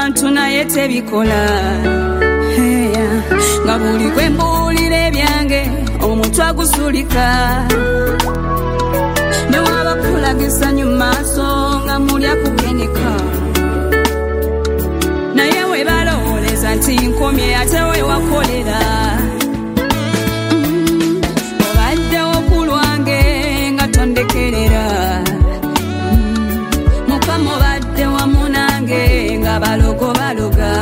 abantu naye tebikola nga buli kwe mbuulira ebyange omutwe agusulika ne waba kulagisa nyumaaso nga mulya kugenika naye we balowoleza nti nkomye ate we wakolera obaddewo ku lwange nga tondekerera mukama obadde wamu nange nga balogo baloga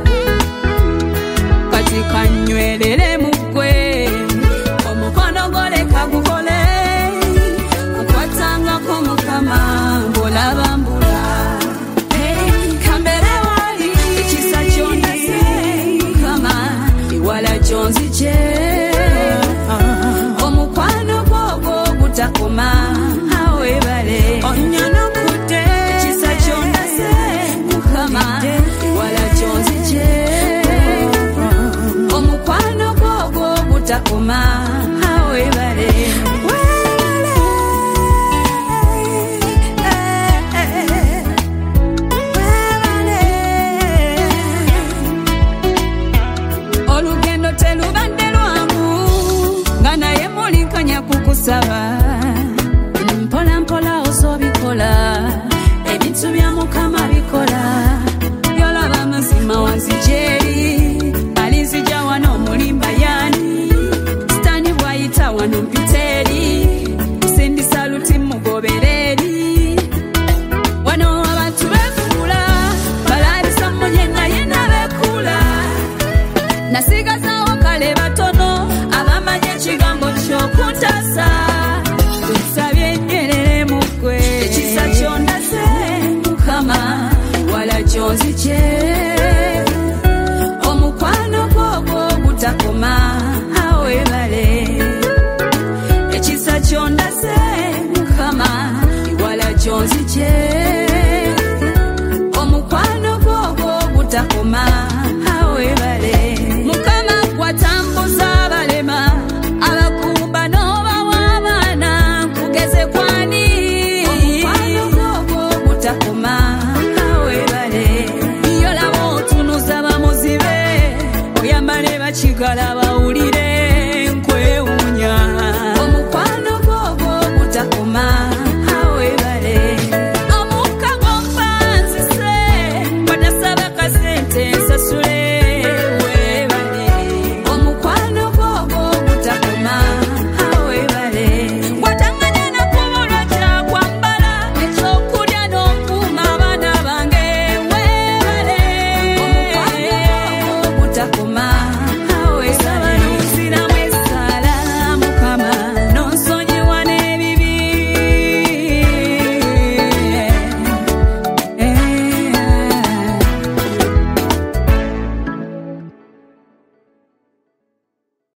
kati kanywerere mugwe omukono goleka gukole akwatangako mukama mbolabambula kambere wali ekisa kyondase mukama iwala kyonzije omukwano gwogwo gutakoma awebale onyana kude ekisa kyondase mukama iwala kyonzije omukwano gwogwo gutakoma awebale olugendo telubadde lwangu nga naye mulinkanya kukusaba mpola mpola osobikola ebintu bya mukama bikola yolaba mazima wanzijeri alizija wano mulimba yani stani bwayita wano mpiteri sindi saluti mugobereri wano abantu bekula balabisa munye naye nabekula nasigazawo kale batono abamanye ekigambo ky'okuntasa tusabye nyerere mugwe ekisa kyondase mukama wala kyonzije omukwano gwogwo gutakoma awebale ekisa kyondase mukama wala kyonzije omukwano gwogwo gutakoma awebale mukama gwatambuza abalema abakumba n'obawa abaana nkugeze kwani omukwano gwogwo gutakoma awebale yolaba otunuza bamuzibe oyambale bakigala